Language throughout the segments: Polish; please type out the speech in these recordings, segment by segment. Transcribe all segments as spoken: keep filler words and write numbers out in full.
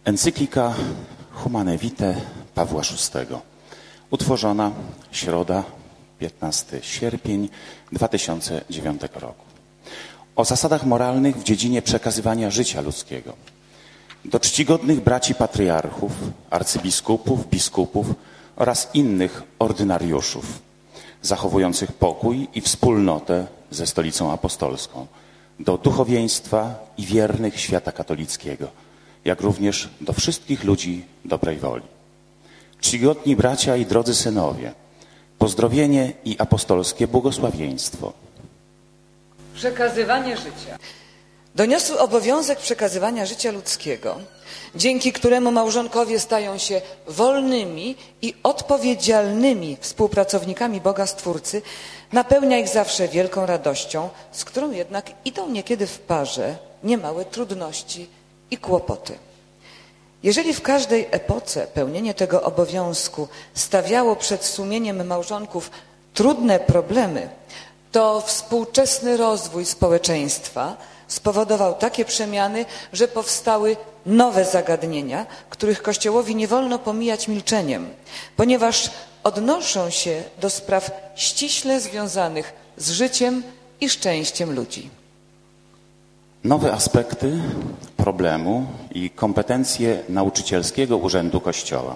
Encyklika Humanae Vitae Pawła szóstego. Utworzona środa, piętnasty sierpień dwa tysiące dziewiątego roku. O zasadach moralnych w dziedzinie przekazywania życia ludzkiego. Do czcigodnych braci patriarchów, arcybiskupów, biskupów oraz innych ordynariuszów, zachowujących pokój i wspólnotę ze Stolicą Apostolską, do duchowieństwa i wiernych świata katolickiego, jak również do wszystkich ludzi dobrej woli. Czcigodni bracia i drodzy synowie, pozdrowienie i apostolskie błogosławieństwo. Przekazywanie życia. Doniosły obowiązek przekazywania życia ludzkiego, dzięki któremu małżonkowie stają się wolnymi i odpowiedzialnymi współpracownikami Boga Stwórcy, napełnia ich zawsze wielką radością, z którą jednak idą niekiedy w parze niemałe trudności i kłopoty. Jeżeli w każdej epoce pełnienie tego obowiązku stawiało przed sumieniem małżonków trudne problemy, to współczesny rozwój społeczeństwa spowodował takie przemiany, że powstały nowe zagadnienia, których Kościołowi nie wolno pomijać milczeniem, ponieważ odnoszą się do spraw ściśle związanych z życiem i szczęściem ludzi. Nowe aspekty problemu i kompetencje nauczycielskiego urzędu Kościoła.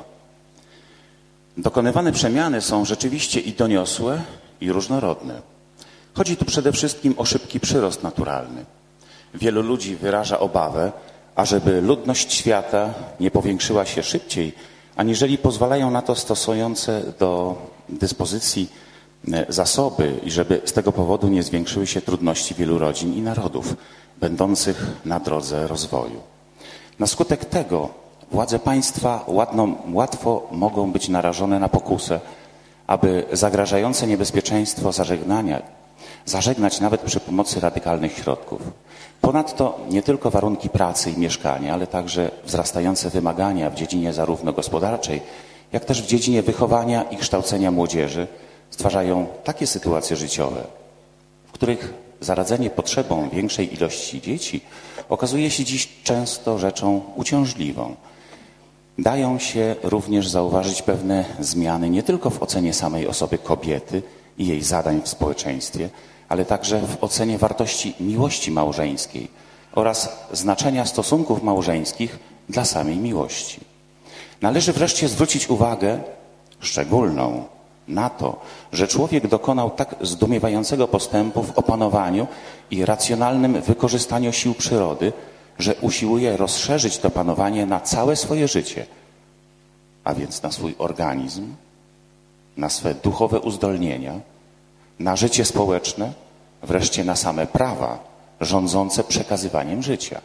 Dokonywane przemiany są rzeczywiście i doniosłe, i różnorodne. Chodzi tu przede wszystkim o szybki przyrost naturalny. Wielu ludzi wyraża obawę, ażeby ludność świata nie powiększyła się szybciej, aniżeli pozwalają na to stosujące do dyspozycji zasoby i żeby z tego powodu nie zwiększyły się trudności wielu rodzin i narodów będących na drodze rozwoju. Na skutek tego władze państwa ładno, łatwo mogą być narażone na pokusę, aby zagrażające niebezpieczeństwo zażegnania, zażegnać nawet przy pomocy radykalnych środków. Ponadto nie tylko warunki pracy i mieszkania, ale także wzrastające wymagania w dziedzinie zarówno gospodarczej, jak też w dziedzinie wychowania i kształcenia młodzieży stwarzają takie sytuacje życiowe, w których zaradzenie potrzebą większej ilości dzieci okazuje się dziś często rzeczą uciążliwą. Dają się również zauważyć pewne zmiany nie tylko w ocenie samej osoby kobiety i jej zadań w społeczeństwie, ale także w ocenie wartości miłości małżeńskiej oraz znaczenia stosunków małżeńskich dla samej miłości. Należy wreszcie zwrócić uwagę szczególną na to, że człowiek dokonał tak zdumiewającego postępu w opanowaniu i racjonalnym wykorzystaniu sił przyrody, że usiłuje rozszerzyć to panowanie na całe swoje życie, a więc na swój organizm, na swe duchowe uzdolnienia, na życie społeczne, wreszcie na same prawa rządzące przekazywaniem życia.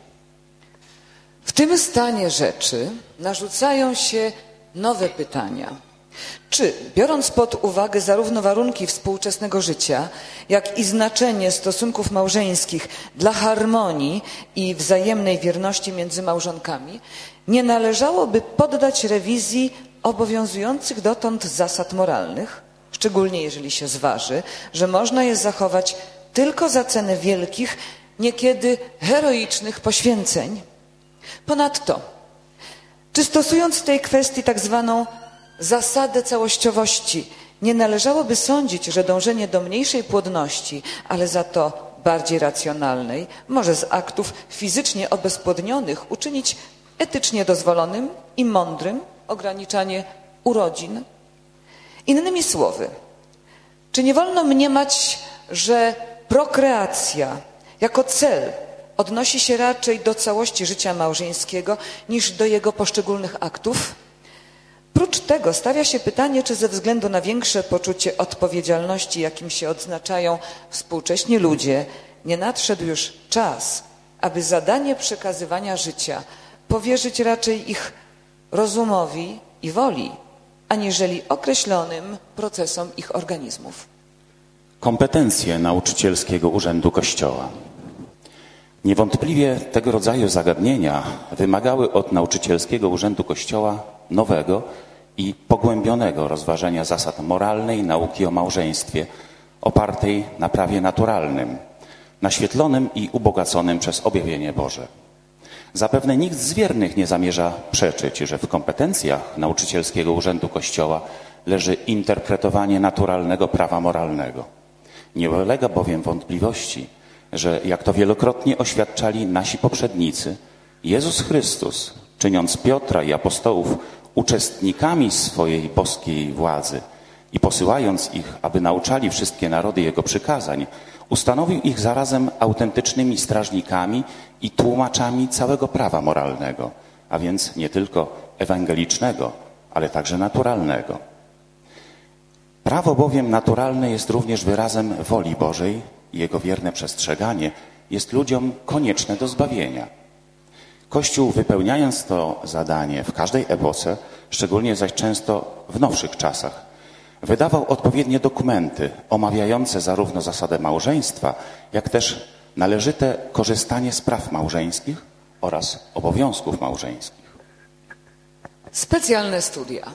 W tym stanie rzeczy narzucają się nowe pytania. Czy, biorąc pod uwagę zarówno warunki współczesnego życia, jak i znaczenie stosunków małżeńskich dla harmonii i wzajemnej wierności między małżonkami, nie należałoby poddać rewizji obowiązujących dotąd zasad moralnych, szczególnie jeżeli się zważy, że można je zachować tylko za cenę wielkich, niekiedy heroicznych poświęceń? Ponadto, czy stosując w tej kwestii tak zwaną zasadę całościowości, nie należałoby sądzić, że dążenie do mniejszej płodności, ale za to bardziej racjonalnej, może z aktów fizycznie obezpłodnionych uczynić etycznie dozwolonym i mądrym ograniczanie urodzin? Innymi słowy, czy nie wolno mniemać, że prokreacja jako cel odnosi się raczej do całości życia małżeńskiego niż do jego poszczególnych aktów? Prócz tego stawia się pytanie, czy ze względu na większe poczucie odpowiedzialności, jakim się odznaczają współcześni ludzie, nie nadszedł już czas, aby zadanie przekazywania życia powierzyć raczej ich rozumowi i woli, aniżeli określonym procesom ich organizmów. Kompetencje nauczycielskiego urzędu Kościoła. Niewątpliwie tego rodzaju zagadnienia wymagały od nauczycielskiego urzędu Kościoła nowego i pogłębionego rozważenia zasad moralnej nauki o małżeństwie opartej na prawie naturalnym, naświetlonym i ubogaconym przez objawienie Boże. Zapewne nikt z wiernych nie zamierza przeczyć, że w kompetencjach nauczycielskiego urzędu Kościoła leży interpretowanie naturalnego prawa moralnego. Nie ulega bowiem wątpliwości, że jak to wielokrotnie oświadczali nasi poprzednicy, Jezus Chrystus, czyniąc Piotra i apostołów uczestnikami swojej boskiej władzy i posyłając ich, aby nauczali wszystkie narody Jego przykazań, ustanowił ich zarazem autentycznymi strażnikami i tłumaczami całego prawa moralnego, a więc nie tylko ewangelicznego, ale także naturalnego. Prawo bowiem naturalne jest również wyrazem woli Bożej i jego wierne przestrzeganie jest ludziom konieczne do zbawienia. Kościół, wypełniając to zadanie w każdej epoce, szczególnie zaś często w nowszych czasach, wydawał odpowiednie dokumenty omawiające zarówno zasadę małżeństwa, jak też należyte korzystanie z praw małżeńskich oraz obowiązków małżeńskich. Specjalne studia.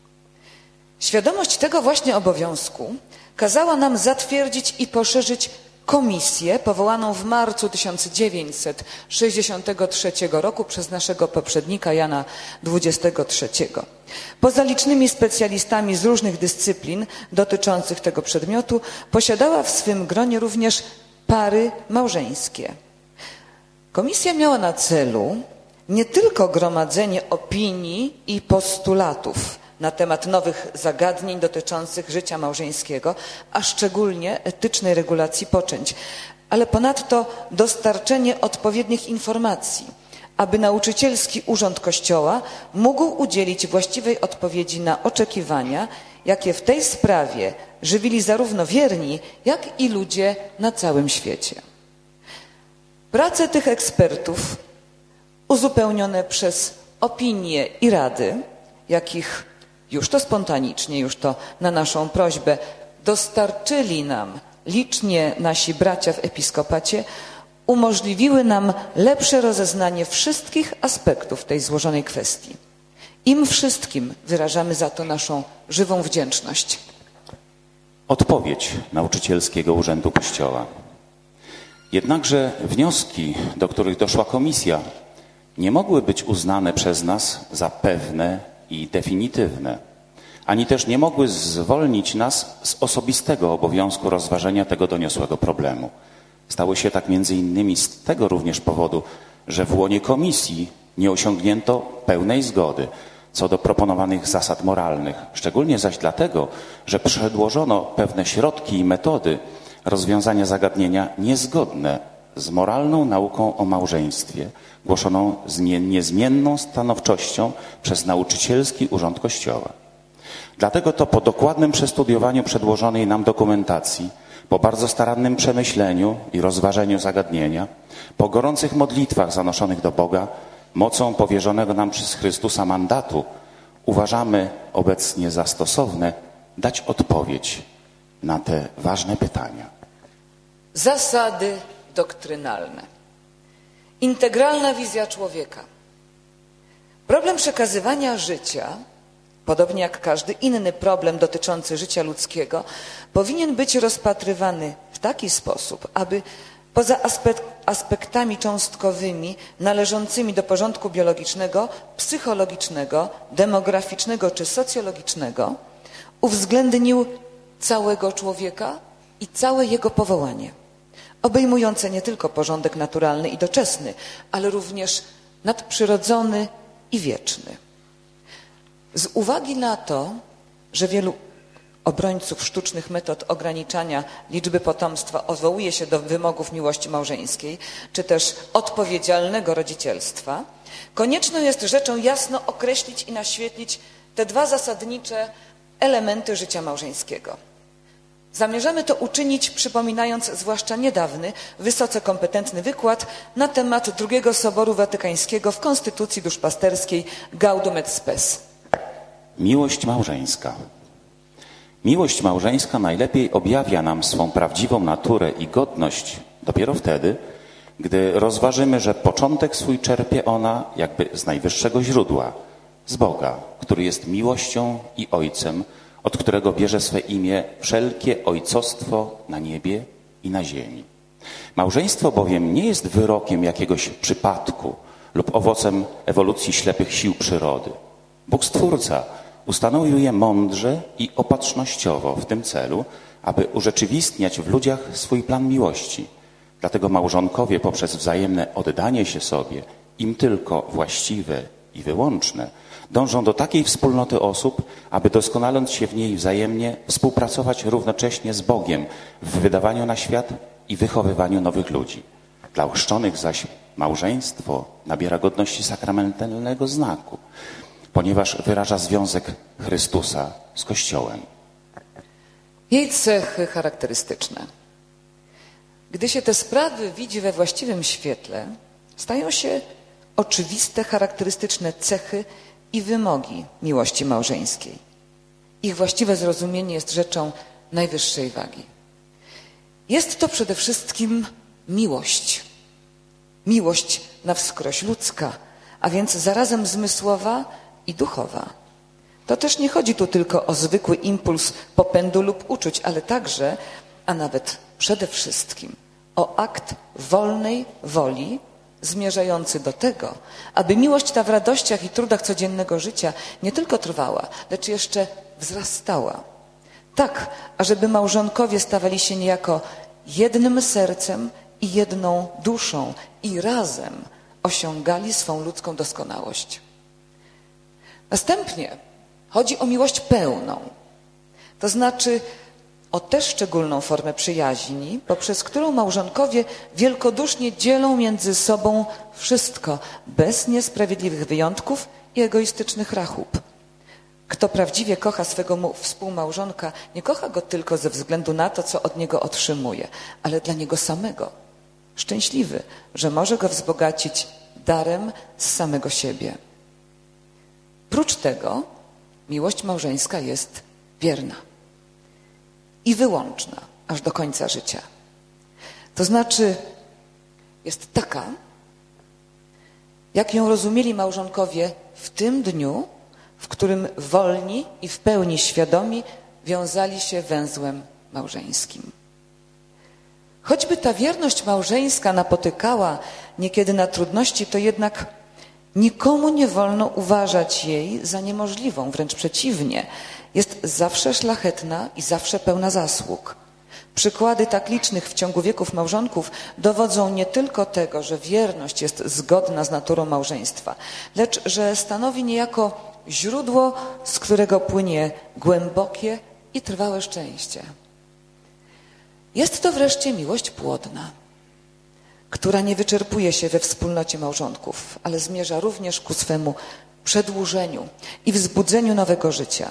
Świadomość tego właśnie obowiązku kazała nam zatwierdzić i poszerzyć komisję powołaną w marcu tysiąc dziewięćset sześćdziesiątego trzeciego roku przez naszego poprzednika Jana dwudziestego trzeciego. Poza licznymi specjalistami z różnych dyscyplin dotyczących tego przedmiotu posiadała w swym gronie również pary małżeńskie. Komisja miała na celu nie tylko gromadzenie opinii i postulatów na temat nowych zagadnień dotyczących życia małżeńskiego, a szczególnie etycznej regulacji poczęć, ale ponadto dostarczenie odpowiednich informacji, aby nauczycielski urząd Kościoła mógł udzielić właściwej odpowiedzi na oczekiwania, jakie w tej sprawie żywili zarówno wierni, jak i ludzie na całym świecie. Prace tych ekspertów, uzupełnione przez opinie i rady, jakich już to spontanicznie, już to na naszą prośbę dostarczyli nam licznie nasi bracia w episkopacie, umożliwiły nam lepsze rozeznanie wszystkich aspektów tej złożonej kwestii. Im wszystkim wyrażamy za to naszą żywą wdzięczność. Odpowiedź Nauczycielskiego Urzędu Kościoła. Jednakże wnioski, do których doszła komisja, nie mogły być uznane przez nas za pewne i definitywne, ani też nie mogły zwolnić nas z osobistego obowiązku rozważenia tego doniosłego problemu. Stało się tak między innymi z tego również powodu, że w łonie komisji nie osiągnięto pełnej zgody co do proponowanych zasad moralnych, szczególnie zaś dlatego, że przedłożono pewne środki i metody rozwiązania zagadnienia niezgodne z moralną nauką o małżeństwie, głoszoną z nie, niezmienną stanowczością przez Nauczycielski Urząd Kościoła. Dlatego to po dokładnym przestudiowaniu przedłożonej nam dokumentacji, po bardzo starannym przemyśleniu i rozważeniu zagadnienia, po gorących modlitwach zanoszonych do Boga, mocą powierzonego nam przez Chrystusa mandatu, uważamy obecnie za stosowne dać odpowiedź na te ważne pytania. Zasady doktrynalne. Integralna wizja człowieka. Problem przekazywania życia, podobnie jak każdy inny problem dotyczący życia ludzkiego, powinien być rozpatrywany w taki sposób, aby poza aspektami cząstkowymi należącymi do porządku biologicznego, psychologicznego, demograficznego czy socjologicznego uwzględnił całego człowieka i całe jego powołanie, obejmujące nie tylko porządek naturalny i doczesny, ale również nadprzyrodzony i wieczny. Z uwagi na to, że wielu obrońców sztucznych metod ograniczania liczby potomstwa odwołuje się do wymogów miłości małżeńskiej, czy też odpowiedzialnego rodzicielstwa, konieczną jest rzeczą jasno określić i naświetlić te dwa zasadnicze elementy życia małżeńskiego. Zamierzamy to uczynić, przypominając zwłaszcza niedawny, wysoce kompetentny wykład na temat drugiego Soboru Watykańskiego w Konstytucji Duszpasterskiej Gaudium et Spes. Miłość małżeńska. Miłość małżeńska najlepiej objawia nam swą prawdziwą naturę i godność dopiero wtedy, gdy rozważymy, że początek swój czerpie ona jakby z najwyższego źródła, z Boga, który jest miłością i Ojcem, od którego bierze swe imię wszelkie ojcostwo na niebie i na ziemi. Małżeństwo bowiem nie jest wyrokiem jakiegoś przypadku lub owocem ewolucji ślepych sił przyrody. Bóg Stwórca ustanowił je mądrze i opatrznościowo w tym celu, aby urzeczywistniać w ludziach swój plan miłości. Dlatego małżonkowie poprzez wzajemne oddanie się sobie, im tylko właściwe i wyłączne, dążą do takiej wspólnoty osób, aby doskonaląc się w niej wzajemnie współpracować równocześnie z Bogiem w wydawaniu na świat i wychowywaniu nowych ludzi. Dla ochrzczonych zaś małżeństwo nabiera godności sakramentalnego znaku, ponieważ wyraża związek Chrystusa z Kościołem. Jej cechy charakterystyczne. Gdy się te sprawy widzi we właściwym świetle, stają się oczywiste, charakterystyczne cechy i wymogi miłości małżeńskiej. Ich właściwe zrozumienie jest rzeczą najwyższej wagi. Jest to przede wszystkim miłość. Miłość na wskroś ludzka, a więc zarazem zmysłowa i duchowa. To też nie chodzi tu tylko o zwykły impuls popędu lub uczuć, ale także, a nawet przede wszystkim, o akt wolnej woli zmierzający do tego, aby miłość ta w radościach i trudach codziennego życia nie tylko trwała, lecz jeszcze wzrastała. Tak, ażeby małżonkowie stawali się niejako jednym sercem i jedną duszą i razem osiągali swą ludzką doskonałość. Następnie chodzi o miłość pełną, to znaczy o tę szczególną formę przyjaźni, poprzez którą małżonkowie wielkodusznie dzielą między sobą wszystko, bez niesprawiedliwych wyjątków i egoistycznych rachub. Kto prawdziwie kocha swego współmałżonka, nie kocha go tylko ze względu na to, co od niego otrzymuje, ale dla niego samego. Szczęśliwy, że może go wzbogacić darem z samego siebie. Prócz tego miłość małżeńska jest wierna i wyłączna aż do końca życia. To znaczy jest taka, jak ją rozumieli małżonkowie w tym dniu, w którym wolni i w pełni świadomi wiązali się węzłem małżeńskim. Choćby ta wierność małżeńska napotykała niekiedy na trudności, to jednak nikomu nie wolno uważać jej za niemożliwą, wręcz przeciwnie. Jest zawsze szlachetna i zawsze pełna zasług. Przykłady tak licznych w ciągu wieków małżonków dowodzą nie tylko tego, że wierność jest zgodna z naturą małżeństwa, lecz że stanowi niejako źródło, z którego płynie głębokie i trwałe szczęście. Jest to wreszcie miłość płodna, która nie wyczerpuje się we wspólnocie małżonków, ale zmierza również ku swemu przedłużeniu i wzbudzeniu nowego życia.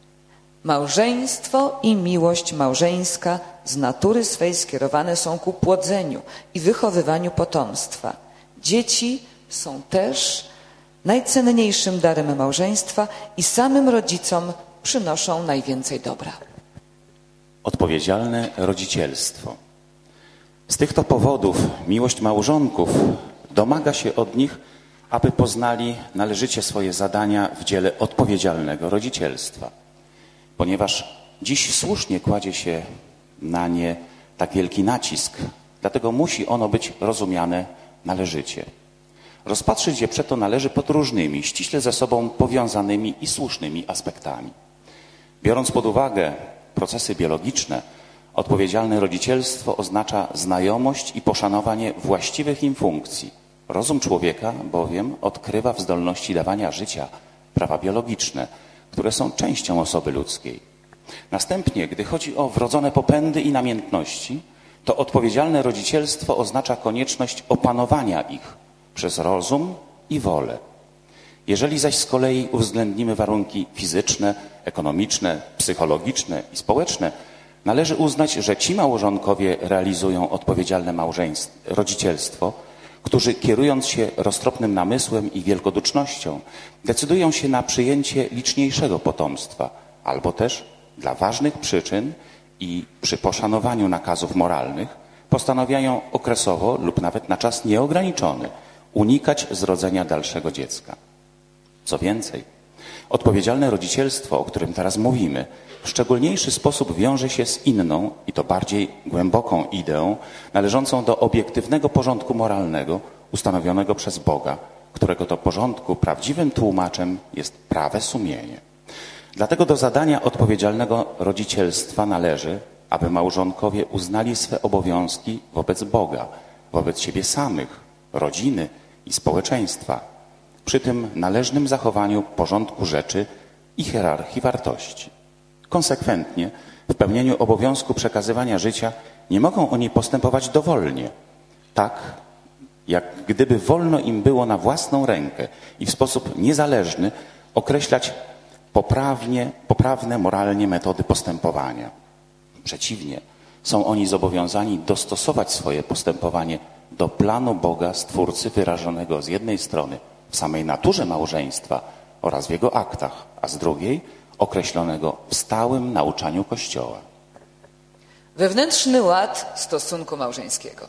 Małżeństwo i miłość małżeńska z natury swej skierowane są ku płodzeniu i wychowywaniu potomstwa. Dzieci są też najcenniejszym darem małżeństwa i samym rodzicom przynoszą najwięcej dobra. Odpowiedzialne rodzicielstwo. Z tych to powodów miłość małżonków domaga się od nich, aby poznali należycie swoje zadania w dziele odpowiedzialnego rodzicielstwa. Ponieważ dziś słusznie kładzie się na nie tak wielki nacisk, dlatego musi ono być rozumiane należycie. Rozpatrzyć je przeto należy pod różnymi, ściśle ze sobą powiązanymi i słusznymi aspektami. Biorąc pod uwagę procesy biologiczne, odpowiedzialne rodzicielstwo oznacza znajomość i poszanowanie właściwych im funkcji. Rozum człowieka bowiem odkrywa w zdolności dawania życia prawa biologiczne, które są częścią osoby ludzkiej. Następnie, gdy chodzi o wrodzone popędy i namiętności, to odpowiedzialne rodzicielstwo oznacza konieczność opanowania ich przez rozum i wolę. Jeżeli zaś z kolei uwzględnimy warunki fizyczne, ekonomiczne, psychologiczne i społeczne, należy uznać, że ci małżonkowie realizują odpowiedzialne małżeństwo, rodzicielstwo, którzy kierując się roztropnym namysłem i wielkodusznością decydują się na przyjęcie liczniejszego potomstwa, albo też dla ważnych przyczyn i przy poszanowaniu nakazów moralnych postanawiają okresowo lub nawet na czas nieograniczony unikać zrodzenia dalszego dziecka. Co więcej, odpowiedzialne rodzicielstwo, o którym teraz mówimy, w szczególniejszy sposób wiąże się z inną i to bardziej głęboką ideą należącą do obiektywnego porządku moralnego ustanowionego przez Boga, którego to porządku prawdziwym tłumaczem jest prawe sumienie. Dlatego do zadania odpowiedzialnego rodzicielstwa należy, aby małżonkowie uznali swe obowiązki wobec Boga, wobec siebie samych, rodziny i społeczeństwa, przy tym należnym zachowaniu porządku rzeczy i hierarchii wartości. Konsekwentnie w pełnieniu obowiązku przekazywania życia nie mogą oni postępować dowolnie, tak jak gdyby wolno im było na własną rękę i w sposób niezależny określać poprawnie, poprawne moralnie metody postępowania. Przeciwnie, są oni zobowiązani dostosować swoje postępowanie do planu Boga, Stwórcy, wyrażonego z jednej strony w samej naturze małżeństwa oraz w jego aktach, a z drugiej określonego w stałym nauczaniu Kościoła. Wewnętrzny ład stosunku małżeńskiego.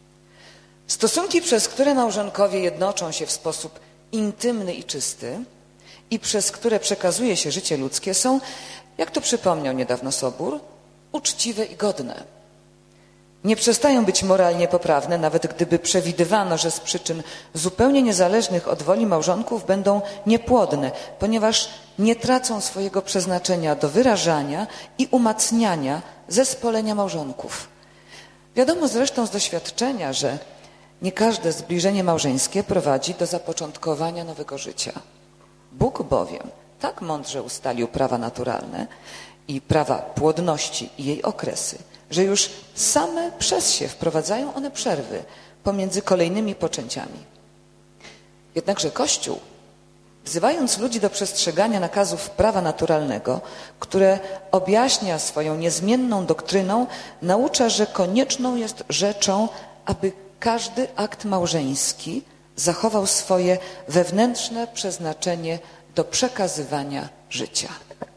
Stosunki, przez które małżonkowie jednoczą się w sposób intymny i czysty i przez które przekazuje się życie ludzkie, są, jak to przypomniał niedawno Sobór, uczciwe i godne. Nie przestają być moralnie poprawne, nawet gdyby przewidywano, że z przyczyn zupełnie niezależnych od woli małżonków będą niepłodne, ponieważ nie tracą swojego przeznaczenia do wyrażania i umacniania zespolenia małżonków. Wiadomo zresztą z doświadczenia, że nie każde zbliżenie małżeńskie prowadzi do zapoczątkowania nowego życia. Bóg bowiem tak mądrze ustalił prawa naturalne i prawa płodności i jej okresy, że już same przez się wprowadzają one przerwy pomiędzy kolejnymi poczęciami. Jednakże Kościół, wzywając ludzi do przestrzegania nakazów prawa naturalnego, które objaśnia swoją niezmienną doktryną, naucza, że konieczną jest rzeczą, aby każdy akt małżeński zachował swoje wewnętrzne przeznaczenie do przekazywania życia.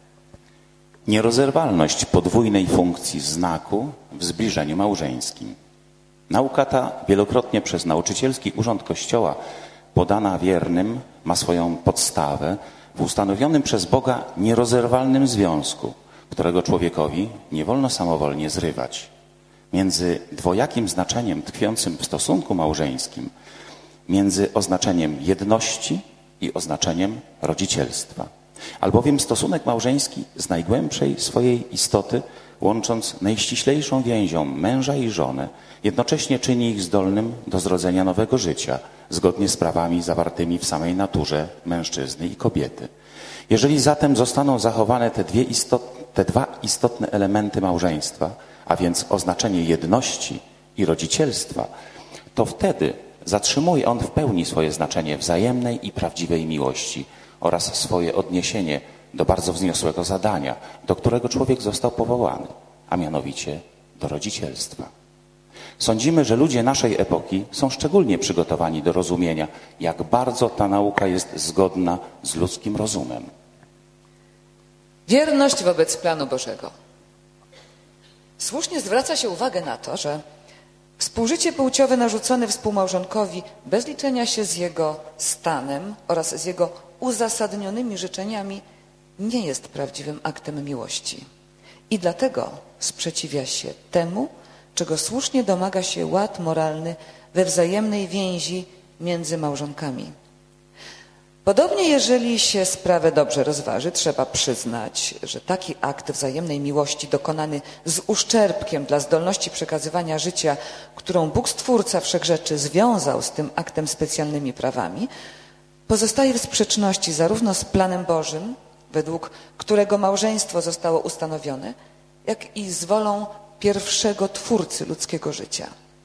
Nierozerwalność podwójnej funkcji znaku w zbliżeniu małżeńskim. Nauka ta, wielokrotnie przez nauczycielski urząd Kościoła podana wiernym, ma swoją podstawę w ustanowionym przez Boga nierozerwalnym związku, którego człowiekowi nie wolno samowolnie zrywać. Między dwojakim znaczeniem tkwiącym w stosunku małżeńskim, między oznaczeniem jedności i oznaczeniem rodzicielstwa. Albowiem stosunek małżeński z najgłębszej swojej istoty, łącząc najściślejszą więzią męża i żonę, jednocześnie czyni ich zdolnym do zrodzenia nowego życia, zgodnie z prawami zawartymi w samej naturze mężczyzny i kobiety. Jeżeli zatem zostaną zachowane te, dwie istot, te dwa istotne elementy małżeństwa, a więc oznaczenie jedności i rodzicielstwa, to wtedy zatrzymuje on w pełni swoje znaczenie wzajemnej i prawdziwej miłości oraz swoje odniesienie do bardzo wzniosłego zadania, do którego człowiek został powołany, a mianowicie do rodzicielstwa. Sądzimy, że ludzie naszej epoki są szczególnie przygotowani do rozumienia, jak bardzo ta nauka jest zgodna z ludzkim rozumem. Wierność wobec planu Bożego. Słusznie zwraca się uwagę na to, że współżycie płciowe narzucone współmałżonkowi bez liczenia się z jego stanem oraz z jego uzasadnionymi życzeniami nie jest prawdziwym aktem miłości. I dlatego sprzeciwia się temu, czego słusznie domaga się ład moralny we wzajemnej więzi między małżonkami. Podobnie, jeżeli się sprawę dobrze rozważy, trzeba przyznać, że taki akt wzajemnej miłości dokonany z uszczerbkiem dla zdolności przekazywania życia, którą Bóg Stwórca Wszechrzeczy związał z tym aktem specjalnymi prawami, pozostaje w sprzeczności zarówno z planem Bożym, według którego małżeństwo zostało ustanowione, jak i z wolą pierwszego Twórcy ludzkiego życia.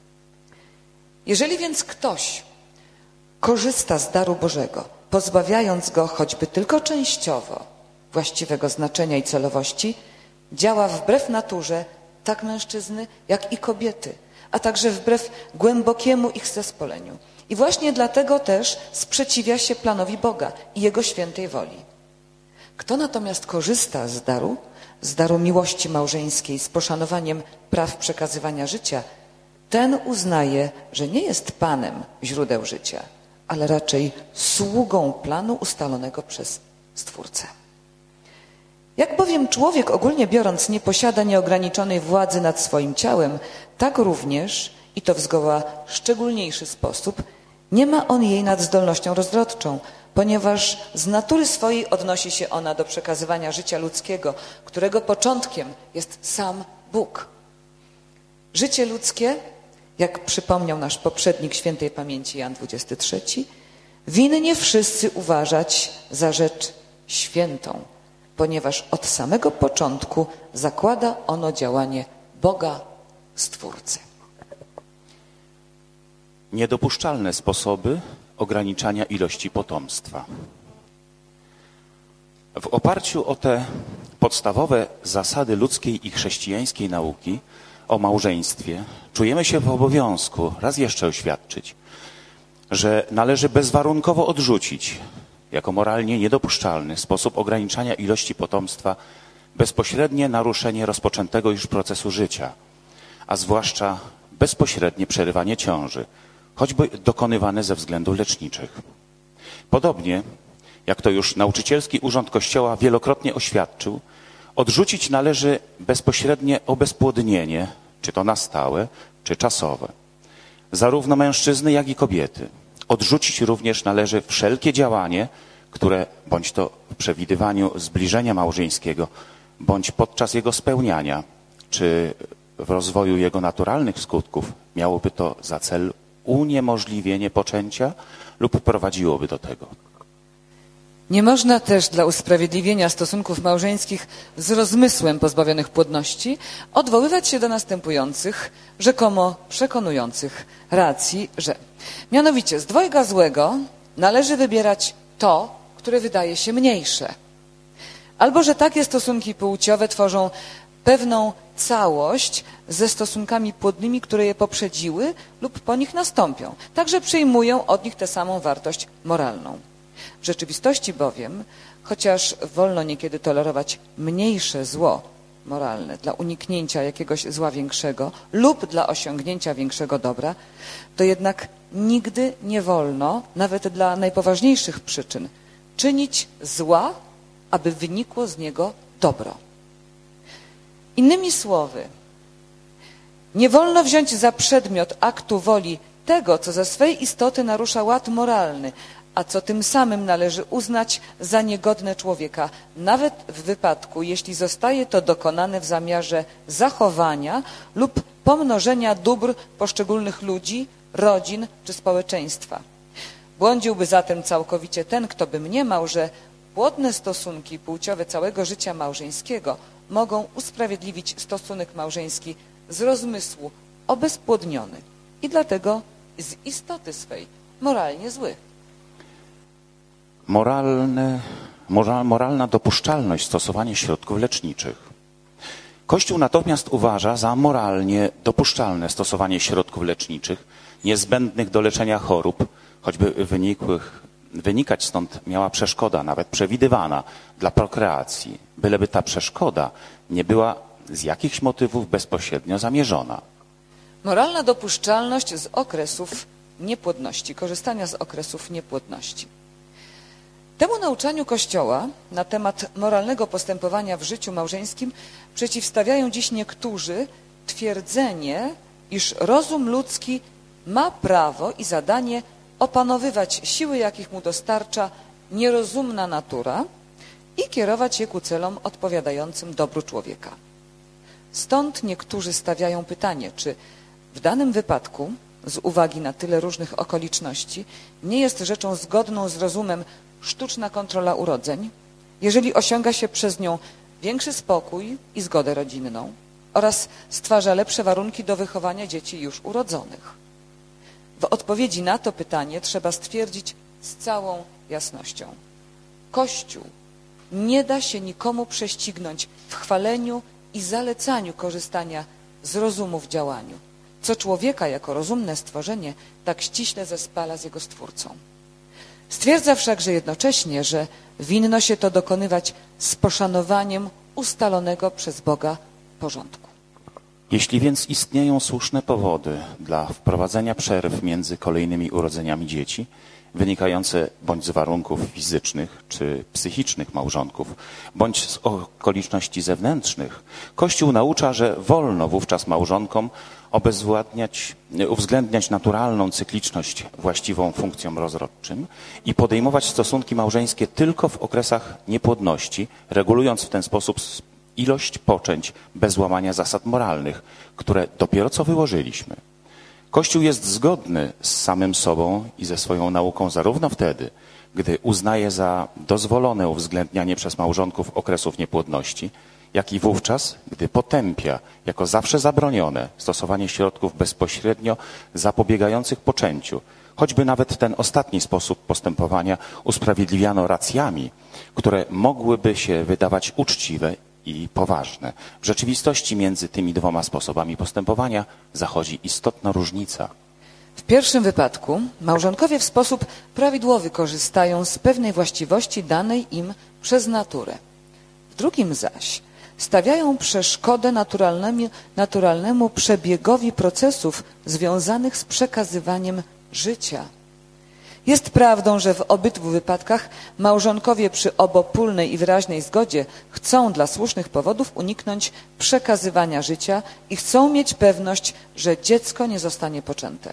Jeżeli więc ktoś korzysta z daru Bożego, pozbawiając go choćby tylko częściowo właściwego znaczenia i celowości, działa wbrew naturze tak mężczyzny, jak i kobiety, a także wbrew głębokiemu ich zespoleniu. I właśnie dlatego też sprzeciwia się planowi Boga i Jego świętej woli. Kto natomiast korzysta z daru, z daru miłości małżeńskiej, z poszanowaniem praw przekazywania życia, ten uznaje, że nie jest panem źródeł życia, ale raczej sługą planu ustalonego przez Stwórcę. Jak bowiem człowiek ogólnie biorąc nie posiada nieograniczonej władzy nad swoim ciałem, tak również, i to w zgoła szczególniejszy sposób, Nie ma on jej nad zdolnością rozrodczą, ponieważ z natury swojej odnosi się ona do przekazywania życia ludzkiego, którego początkiem jest sam Bóg. Życie ludzkie, jak przypomniał nasz poprzednik świętej pamięci Jan dwudziesty trzeci, winni wszyscy uważać za rzecz świętą, ponieważ od samego początku zakłada ono działanie Boga Stwórcy. Niedopuszczalne sposoby ograniczania ilości potomstwa. W oparciu o te podstawowe zasady ludzkiej i chrześcijańskiej nauki o małżeństwie czujemy się w obowiązku raz jeszcze oświadczyć, że należy bezwarunkowo odrzucić jako moralnie niedopuszczalny sposób ograniczania ilości potomstwa bezpośrednie naruszenie rozpoczętego już procesu życia, a zwłaszcza bezpośrednie przerywanie ciąży, choćby dokonywane ze względów leczniczych. Podobnie, jak to już nauczycielski urząd Kościoła wielokrotnie oświadczył, odrzucić należy bezpośrednie obezpłodnienie, czy to na stałe, czy czasowe, zarówno mężczyzny, jak i kobiety. Odrzucić również należy wszelkie działanie, które bądź to w przewidywaniu zbliżenia małżeńskiego, bądź podczas jego spełniania, czy w rozwoju jego naturalnych skutków miałoby to za cel uniemożliwienie poczęcia lub prowadziłoby do tego. Nie można też dla usprawiedliwienia stosunków małżeńskich z rozmysłem pozbawionych płodności odwoływać się do następujących, rzekomo przekonujących racji, że mianowicie z dwojga złego należy wybierać to, które wydaje się mniejsze. Albo że takie stosunki płciowe tworzą pewną całość ze stosunkami płodnymi, które je poprzedziły lub po nich nastąpią. Także przyjmują od nich tę samą wartość moralną. W rzeczywistości bowiem, chociaż wolno niekiedy tolerować mniejsze zło moralne dla uniknięcia jakiegoś zła większego lub dla osiągnięcia większego dobra, to jednak nigdy nie wolno, nawet dla najpoważniejszych przyczyn, czynić zła, aby wynikło z niego dobro. Innymi słowy, nie wolno wziąć za przedmiot aktu woli tego, co ze swej istoty narusza ład moralny, a co tym samym należy uznać za niegodne człowieka, nawet w wypadku, jeśli zostaje to dokonane w zamiarze zachowania lub pomnożenia dóbr poszczególnych ludzi, rodzin czy społeczeństwa. Błądziłby zatem całkowicie ten, kto by mniemał, że płodne stosunki płciowe całego życia małżeńskiego mogą usprawiedliwić stosunek małżeński z rozmysłu obezpłodniony i dlatego z istoty swej moralnie zły. Moralne, moral, moralna dopuszczalność stosowania środków leczniczych. Kościół natomiast uważa za moralnie dopuszczalne stosowanie środków leczniczych niezbędnych do leczenia chorób, choćby wynikłych, wynikać stąd miała przeszkoda, nawet przewidywana dla prokreacji, byleby ta przeszkoda nie była z jakichś motywów bezpośrednio zamierzona. Moralna dopuszczalność z okresów niepłodności, korzystania z okresów niepłodności. Temu nauczaniu Kościoła na temat moralnego postępowania w życiu małżeńskim przeciwstawiają dziś niektórzy twierdzenie, iż rozum ludzki ma prawo i zadanie opanowywać siły, jakich mu dostarcza nierozumna natura i kierować je ku celom odpowiadającym dobru człowieka. Stąd niektórzy stawiają pytanie, czy w danym wypadku, z uwagi na tyle różnych okoliczności, nie jest rzeczą zgodną z rozumem sztuczna kontrola urodzeń, jeżeli osiąga się przez nią większy spokój i zgodę rodzinną oraz stwarza lepsze warunki do wychowania dzieci już urodzonych. W odpowiedzi na to pytanie trzeba stwierdzić z całą jasnością. Kościół nie da się nikomu prześcignąć w chwaleniu i zalecaniu korzystania z rozumu w działaniu, co człowieka jako rozumne stworzenie tak ściśle zespala z jego Stwórcą. Stwierdza wszakże jednocześnie, że winno się to dokonywać z poszanowaniem ustalonego przez Boga porządku. Jeśli więc istnieją słuszne powody dla wprowadzenia przerw między kolejnymi urodzeniami dzieci, wynikające bądź z warunków fizycznych czy psychicznych małżonków, bądź z okoliczności zewnętrznych, Kościół naucza, że wolno wówczas małżonkom obezwładniać, uwzględniać naturalną cykliczność właściwą funkcjom rozrodczym i podejmować stosunki małżeńskie tylko w okresach niepłodności, regulując w ten sposób ilość poczęć bez łamania zasad moralnych, które dopiero co wyłożyliśmy. Kościół jest zgodny z samym sobą i ze swoją nauką zarówno wtedy, gdy uznaje za dozwolone uwzględnianie przez małżonków okresów niepłodności, jak i wówczas, gdy potępia jako zawsze zabronione stosowanie środków bezpośrednio zapobiegających poczęciu, choćby nawet ten ostatni sposób postępowania usprawiedliwiano racjami, które mogłyby się wydawać uczciwe i poważne. W rzeczywistości między tymi dwoma sposobami postępowania zachodzi istotna różnica. W pierwszym wypadku małżonkowie w sposób prawidłowy korzystają z pewnej właściwości danej im przez naturę. W drugim zaś stawiają przeszkodę naturalnemu, naturalnemu przebiegowi procesów związanych z przekazywaniem życia. Jest prawdą, że w obydwu wypadkach małżonkowie przy obopólnej i wyraźnej zgodzie chcą dla słusznych powodów uniknąć przekazywania życia i chcą mieć pewność, że dziecko nie zostanie poczęte.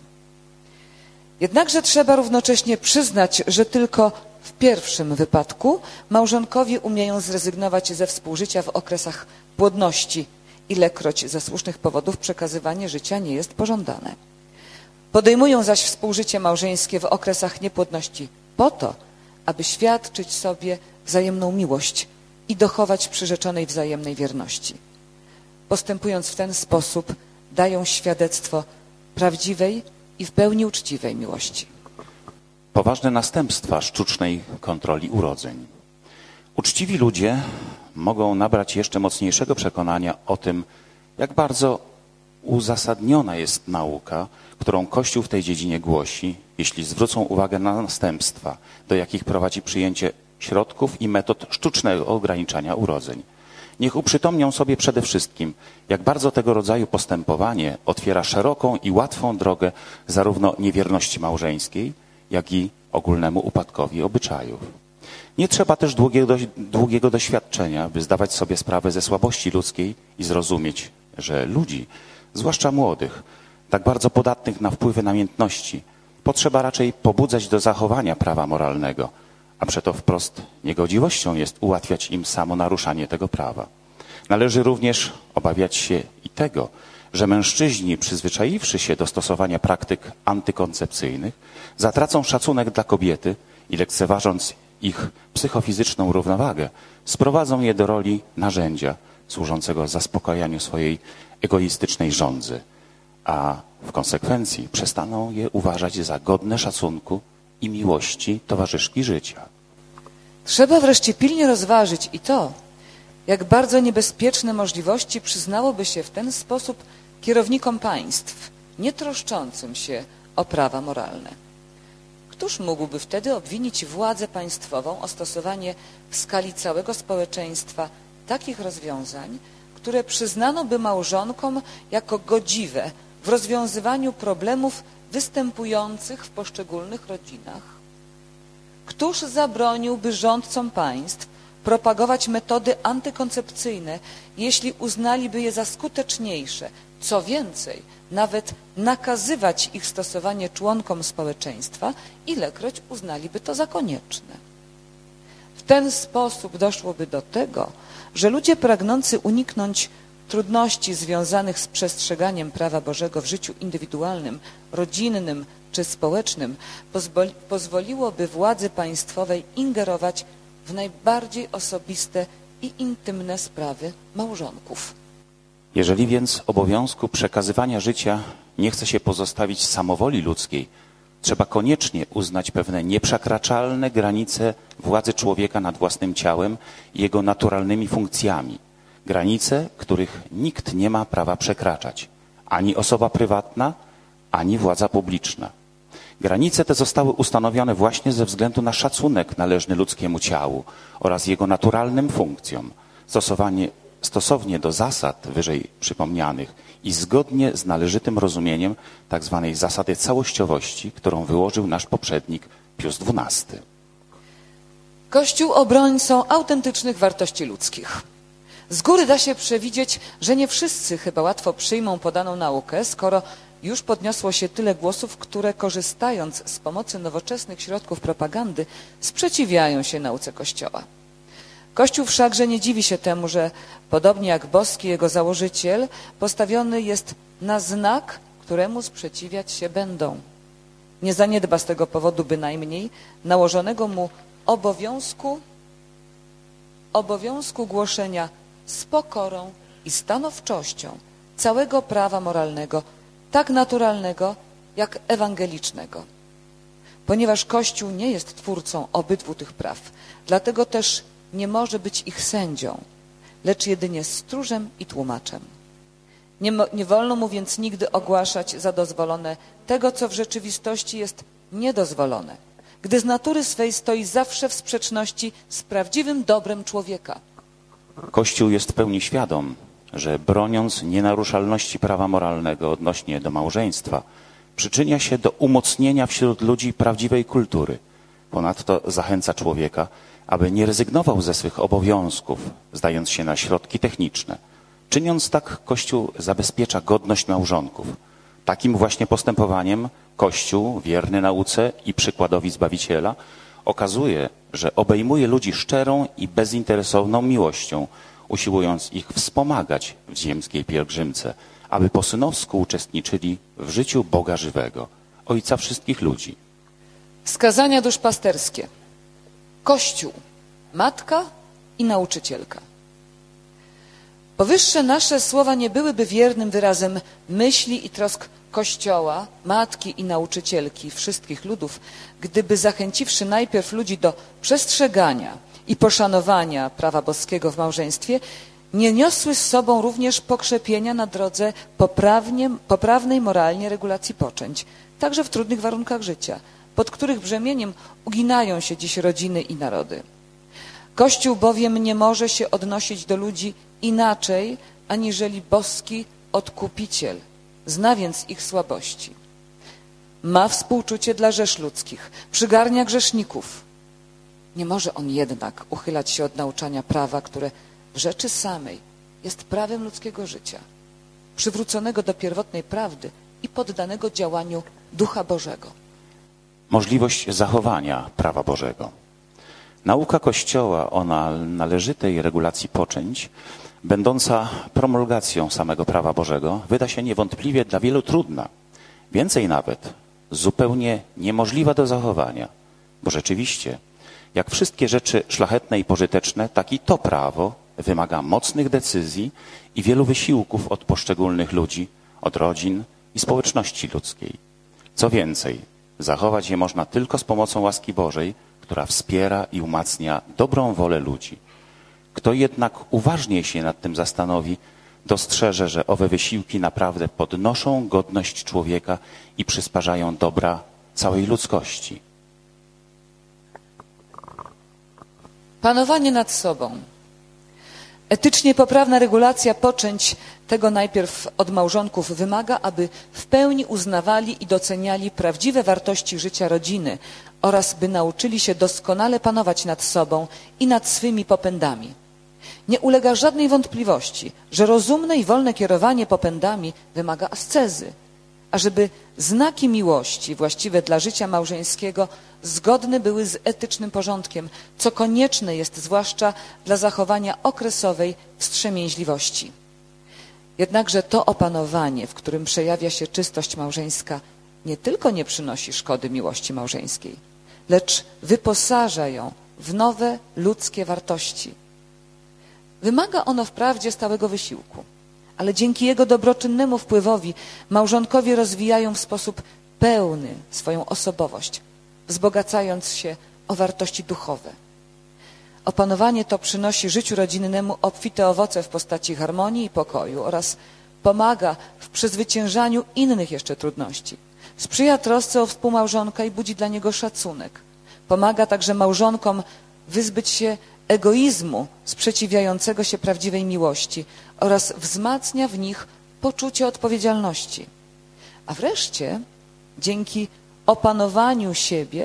Jednakże trzeba równocześnie przyznać, że tylko w pierwszym wypadku małżonkowie umieją zrezygnować ze współżycia w okresach płodności, ilekroć ze słusznych powodów przekazywanie życia nie jest pożądane. Podejmują zaś współżycie małżeńskie w okresach niepłodności po to, aby świadczyć sobie wzajemną miłość i dochować przyrzeczonej wzajemnej wierności. Postępując w ten sposób, dają świadectwo prawdziwej i w pełni uczciwej miłości. Poważne następstwa sztucznej kontroli urodzeń. Uczciwi ludzie mogą nabrać jeszcze mocniejszego przekonania o tym, jak bardzo uzasadniona jest nauka, którą Kościół w tej dziedzinie głosi, jeśli zwrócą uwagę na następstwa, do jakich prowadzi przyjęcie środków i metod sztucznego ograniczania urodzeń. Niech uprzytomnią sobie przede wszystkim, jak bardzo tego rodzaju postępowanie otwiera szeroką i łatwą drogę zarówno niewierności małżeńskiej, jak i ogólnemu upadkowi obyczajów. Nie trzeba też długiego, długiego doświadczenia, by zdawać sobie sprawę ze słabości ludzkiej i zrozumieć, że ludzi, zwłaszcza młodych, tak bardzo podatnych na wpływy namiętności, potrzeba raczej pobudzać do zachowania prawa moralnego, a przeto wprost niegodziwością jest ułatwiać im samo naruszanie tego prawa. Należy również obawiać się i tego, że mężczyźni, przyzwyczaiwszy się do stosowania praktyk antykoncepcyjnych, zatracą szacunek dla kobiety i lekceważąc ich psychofizyczną równowagę, sprowadzą je do roli narzędzia służącego zaspokajaniu swojej egoistycznej żądzy, a w konsekwencji przestaną je uważać za godne szacunku i miłości towarzyszki życia. Trzeba wreszcie pilnie rozważyć i to, jak bardzo niebezpieczne możliwości przyznałoby się w ten sposób kierownikom państw, nie troszczącym się o prawa moralne. Któż mógłby wtedy obwinić władzę państwową o stosowanie w skali całego społeczeństwa takich rozwiązań, które przyznano by małżonkom jako godziwe w rozwiązywaniu problemów występujących w poszczególnych rodzinach? Któż zabroniłby rządcom państw propagować metody antykoncepcyjne, jeśli uznaliby je za skuteczniejsze? Co więcej, nawet nakazywać ich stosowanie członkom społeczeństwa, ilekroć uznaliby to za konieczne. W ten sposób doszłoby do tego, że ludzie pragnący uniknąć trudności związanych z przestrzeganiem prawa Bożego w życiu indywidualnym, rodzinnym czy społecznym pozwoli, pozwoliłoby władzy państwowej ingerować w najbardziej osobiste i intymne sprawy małżonków. Jeżeli więc obowiązku przekazywania życia nie chce się pozostawić samowoli ludzkiej, trzeba koniecznie uznać pewne nieprzekraczalne granice władzy człowieka nad własnym ciałem i jego naturalnymi funkcjami. Granice, których nikt nie ma prawa przekraczać. Ani osoba prywatna, ani władza publiczna. Granice te zostały ustanowione właśnie ze względu na szacunek należny ludzkiemu ciału oraz jego naturalnym funkcjom. Stosowanie, stosownie do zasad wyżej przypomnianych i zgodnie z należytym rozumieniem tzw. zasady całościowości, którą wyłożył nasz poprzednik Pius dwunasty. Kościół obrońcą autentycznych wartości ludzkich. Z góry da się przewidzieć, że nie wszyscy chyba łatwo przyjmą podaną naukę, skoro już podniosło się tyle głosów, które korzystając z pomocy nowoczesnych środków propagandy sprzeciwiają się nauce Kościoła. Kościół wszakże nie dziwi się temu, że podobnie jak boski jego założyciel postawiony jest na znak, któremu sprzeciwiać się będą. Nie zaniedba z tego powodu bynajmniej nałożonego mu obowiązku, obowiązku głoszenia z pokorą i stanowczością całego prawa moralnego, tak naturalnego jak ewangelicznego. Ponieważ Kościół nie jest twórcą obydwu tych praw, dlatego też nie może być ich sędzią, lecz jedynie stróżem i tłumaczem. Nie, nie wolno mu więc nigdy ogłaszać za dozwolone tego, co w rzeczywistości jest niedozwolone, gdy z natury swej stoi zawsze w sprzeczności z prawdziwym dobrem człowieka. Kościół jest w pełni świadom, że broniąc nienaruszalności prawa moralnego odnośnie do małżeństwa, przyczynia się do umocnienia wśród ludzi prawdziwej kultury. Ponadto zachęca człowieka, aby nie rezygnował ze swych obowiązków, zdając się na środki techniczne. Czyniąc tak, Kościół zabezpiecza godność małżonków. Takim właśnie postępowaniem Kościół, wierny nauce i przykładowi Zbawiciela, okazuje, że obejmuje ludzi szczerą i bezinteresowną miłością, usiłując ich wspomagać w ziemskiej pielgrzymce, aby po synowsku uczestniczyli w życiu Boga żywego, Ojca wszystkich ludzi. Wskazania duszpasterskie. Kościół, matka i nauczycielka. Powyższe nasze słowa nie byłyby wiernym wyrazem myśli i trosk Kościoła, matki i nauczycielki wszystkich ludów, gdyby zachęciwszy najpierw ludzi do przestrzegania i poszanowania prawa boskiego w małżeństwie, nie niosły z sobą również pokrzepienia na drodze poprawnie, poprawnej moralnie regulacji poczęć, także w trudnych warunkach życia, pod których brzemieniem uginają się dziś rodziny i narody. Kościół bowiem nie może się odnosić do ludzi inaczej, aniżeli boski Odkupiciel. Zna więc ich słabości. Ma współczucie dla rzesz ludzkich, przygarnia grzeszników. Nie może on jednak uchylać się od nauczania prawa, które w rzeczy samej jest prawem ludzkiego życia, przywróconego do pierwotnej prawdy i poddanego działaniu Ducha Bożego. Możliwość zachowania prawa Bożego. Nauka Kościoła o należytej regulacji poczęć, będąca promulgacją samego prawa Bożego, wyda się niewątpliwie dla wielu trudna, więcej nawet zupełnie niemożliwa do zachowania, bo rzeczywiście, jak wszystkie rzeczy szlachetne i pożyteczne, tak i to prawo wymaga mocnych decyzji i wielu wysiłków od poszczególnych ludzi, od rodzin i społeczności ludzkiej. Co więcej, zachować je można tylko z pomocą łaski Bożej, która wspiera i umacnia dobrą wolę ludzi. Kto jednak uważniej się nad tym zastanowi, dostrzeże, że owe wysiłki naprawdę podnoszą godność człowieka i przysparzają dobra całej ludzkości. Panowanie nad sobą. Etycznie poprawna regulacja poczęć tego najpierw od małżonków wymaga, aby w pełni uznawali i doceniali prawdziwe wartości życia rodziny oraz by nauczyli się doskonale panować nad sobą i nad swymi popędami. Nie ulega żadnej wątpliwości, że rozumne i wolne kierowanie popędami wymaga ascezy, ażeby znaki miłości właściwe dla życia małżeńskiego zgodne były z etycznym porządkiem, co konieczne jest zwłaszcza dla zachowania okresowej wstrzemięźliwości. Jednakże to opanowanie, w którym przejawia się czystość małżeńska, nie tylko nie przynosi szkody miłości małżeńskiej, lecz wyposaża ją w nowe ludzkie wartości. Wymaga ono wprawdzie stałego wysiłku, ale dzięki jego dobroczynnemu wpływowi małżonkowie rozwijają w sposób pełny swoją osobowość, wzbogacając się o wartości duchowe. Opanowanie to przynosi życiu rodzinnemu obfite owoce w postaci harmonii i pokoju oraz pomaga w przezwyciężaniu innych jeszcze trudności. Sprzyja trosce o współmałżonka i budzi dla niego szacunek. Pomaga także małżonkom wyzbyć się egoizmu sprzeciwiającego się prawdziwej miłości oraz wzmacnia w nich poczucie odpowiedzialności. A wreszcie dzięki opanowaniu siebie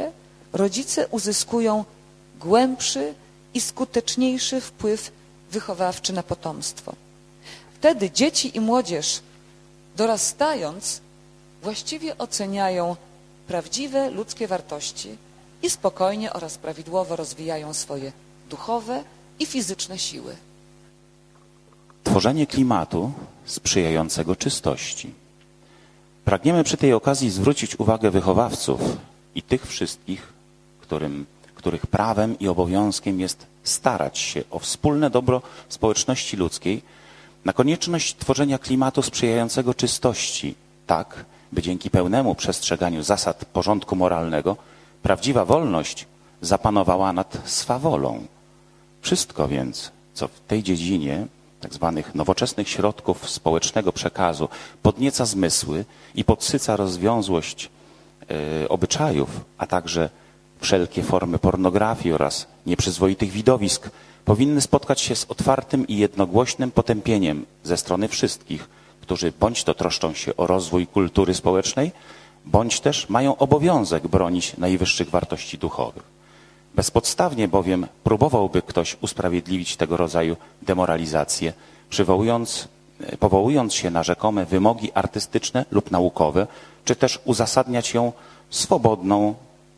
rodzice uzyskują głębszy i skuteczniejszy wpływ wychowawczy na potomstwo. Wtedy dzieci i młodzież, dorastając, właściwie oceniają prawdziwe ludzkie wartości i spokojnie oraz prawidłowo rozwijają swoje duchowe i fizyczne siły. Tworzenie klimatu sprzyjającego czystości. Pragniemy przy tej okazji zwrócić uwagę wychowawców i tych wszystkich, którym, których prawem i obowiązkiem jest starać się o wspólne dobro społeczności ludzkiej, na konieczność tworzenia klimatu sprzyjającego czystości, tak by dzięki pełnemu przestrzeganiu zasad porządku moralnego prawdziwa wolność zapanowała nad swawolą. Wszystko więc, co w tej dziedzinie tak zwanych nowoczesnych środków społecznego przekazu podnieca zmysły i podsyca rozwiązłość y, obyczajów, a także wszelkie formy pornografii oraz nieprzyzwoitych widowisk, powinny spotkać się z otwartym i jednogłośnym potępieniem ze strony wszystkich, którzy bądź to troszczą się o rozwój kultury społecznej, bądź też mają obowiązek bronić najwyższych wartości duchowych. Bezpodstawnie bowiem próbowałby ktoś usprawiedliwić tego rodzaju demoralizację, przywołując, powołując się na rzekome wymogi artystyczne lub naukowe, czy też uzasadniać ją swobodną,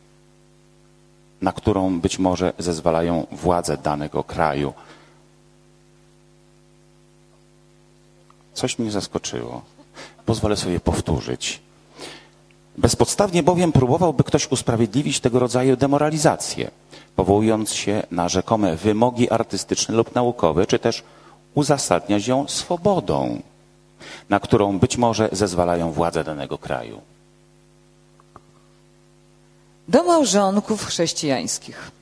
na którą być może zezwalają władze danego kraju. Coś mnie zaskoczyło. Pozwolę sobie powtórzyć. Bezpodstawnie bowiem próbowałby ktoś usprawiedliwić tego rodzaju demoralizację, powołując się na rzekome wymogi artystyczne lub naukowe, czy też uzasadniać ją swobodą, na którą być może zezwalają władze danego kraju. Do małżonków chrześcijańskich.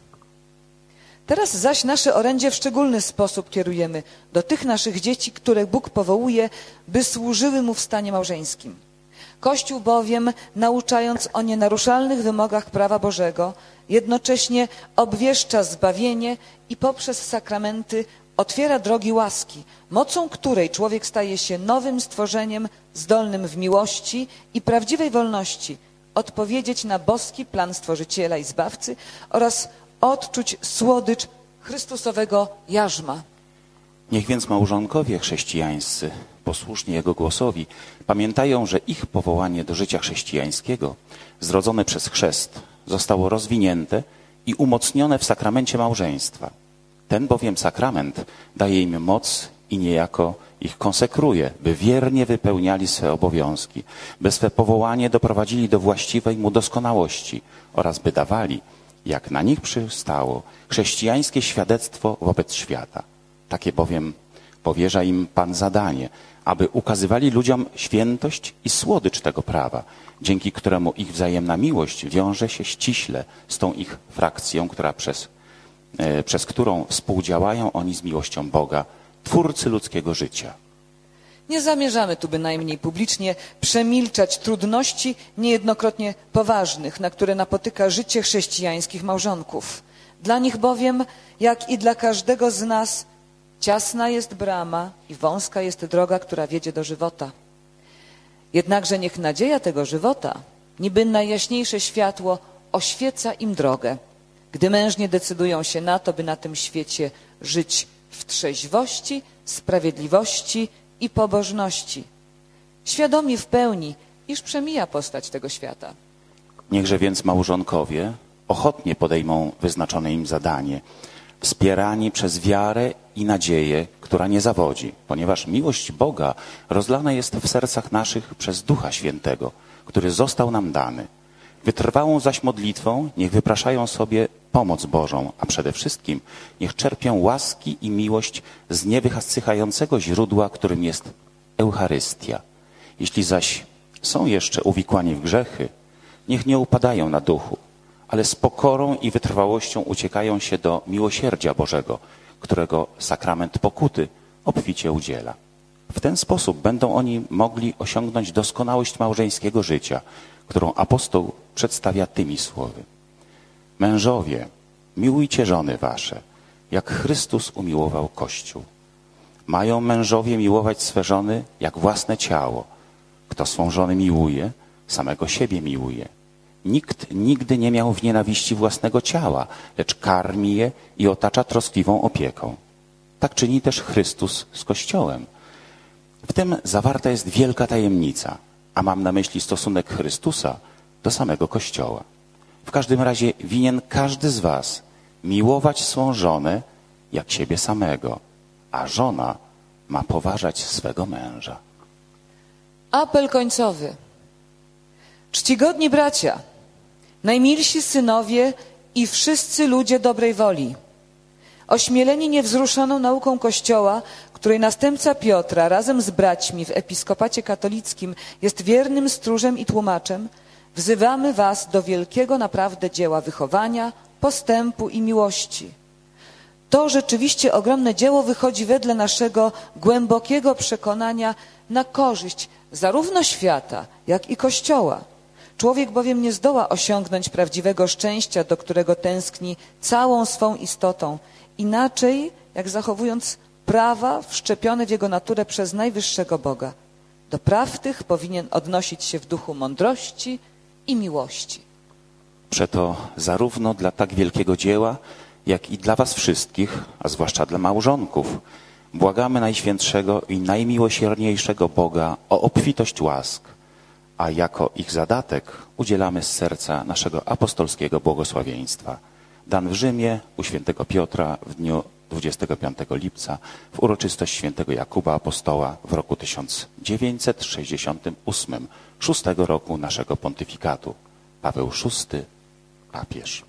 Teraz zaś nasze orędzie w szczególny sposób kierujemy do tych naszych dzieci, które Bóg powołuje, by służyły Mu w stanie małżeńskim. Kościół bowiem, nauczając o nienaruszalnych wymogach prawa Bożego, jednocześnie obwieszcza zbawienie i poprzez sakramenty otwiera drogi łaski, mocą której człowiek staje się nowym stworzeniem zdolnym w miłości i prawdziwej wolności odpowiedzieć na boski plan Stworzyciela i Zbawcy oraz odczuć słodycz Chrystusowego jarzma. Niech więc małżonkowie chrześcijańscy, posłuszni Jego głosowi, pamiętają, że ich powołanie do życia chrześcijańskiego, zrodzone przez chrzest, zostało rozwinięte i umocnione w sakramencie małżeństwa. Ten bowiem sakrament daje im moc i niejako ich konsekruje, by wiernie wypełniali swe obowiązki, by swe powołanie doprowadzili do właściwej mu doskonałości oraz by dawali, jak na nich przystało, chrześcijańskie świadectwo wobec świata. Takie bowiem powierza im Pan zadanie, aby ukazywali ludziom świętość i słodycz tego prawa, dzięki któremu ich wzajemna miłość wiąże się ściśle z tą ich frakcją, która przez, e, przez którą współdziałają oni z miłością Boga, Twórcy ludzkiego życia. Nie zamierzamy tu bynajmniej publicznie przemilczać trudności niejednokrotnie poważnych, na które napotyka życie chrześcijańskich małżonków. Dla nich bowiem, jak i dla każdego z nas, ciasna jest brama i wąska jest droga, która wiedzie do żywota. Jednakże niech nadzieja tego żywota, niby najjaśniejsze światło, oświeca im drogę, gdy mężnie decydują się na to, by na tym świecie żyć w trzeźwości, sprawiedliwości i pobożności, świadomi w pełni, iż przemija postać tego świata. Niechże więc małżonkowie ochotnie podejmą wyznaczone im zadanie, wspierani przez wiarę i nadzieję, która nie zawodzi, ponieważ miłość Boga rozlana jest w sercach naszych przez Ducha Świętego, który został nam dany. Wytrwałą zaś modlitwą niech wypraszają sobie pomoc Bożą, a przede wszystkim niech czerpią łaski i miłość z niewysychającego źródła, którym jest Eucharystia. Jeśli zaś są jeszcze uwikłani w grzechy, niech nie upadają na duchu, ale z pokorą i wytrwałością uciekają się do miłosierdzia Bożego, którego sakrament pokuty obficie udziela. W ten sposób będą oni mogli osiągnąć doskonałość małżeńskiego życia, którą apostoł przedstawia tymi słowy. Mężowie, miłujcie żony wasze, jak Chrystus umiłował Kościół. Mają mężowie miłować swe żony jak własne ciało. Kto swą żonę miłuje, samego siebie miłuje. Nikt nigdy nie miał w nienawiści własnego ciała, lecz karmi je i otacza troskliwą opieką. Tak czyni też Chrystus z Kościołem. W tym zawarta jest wielka tajemnica, a mam na myśli stosunek Chrystusa do samego Kościoła. W każdym razie winien każdy z was miłować swą żonę jak siebie samego, a żona ma poważać swego męża. Apel końcowy. Czcigodni bracia, najmilsi synowie i wszyscy ludzie dobrej woli, ośmieleni niewzruszoną nauką Kościoła, której następca Piotra razem z braćmi w episkopacie katolickim jest wiernym stróżem i tłumaczem, wzywamy was do wielkiego naprawdę dzieła wychowania, postępu i miłości. To rzeczywiście ogromne dzieło wychodzi wedle naszego głębokiego przekonania na korzyść zarówno świata, jak i Kościoła. Człowiek bowiem nie zdoła osiągnąć prawdziwego szczęścia, do którego tęskni całą swą istotą, inaczej jak zachowując prawa wszczepione w jego naturę przez najwyższego Boga. Do praw tych powinien odnosić się w duchu mądrości i miłości. Przeto zarówno dla tak wielkiego dzieła, jak i dla was wszystkich, a zwłaszcza dla małżonków, błagamy Najświętszego i Najmiłosierniejszego Boga o obfitość łask, a jako ich zadatek udzielamy z serca naszego apostolskiego błogosławieństwa. Dan w Rzymie u świętego Piotra w dniu dwudziestego piątego lipca w uroczystość świętego Jakuba Apostoła w roku tysiąc dziewięćset sześćdziesiątym ósmym, szóstego roku naszego pontyfikatu. Paweł szósty, papież.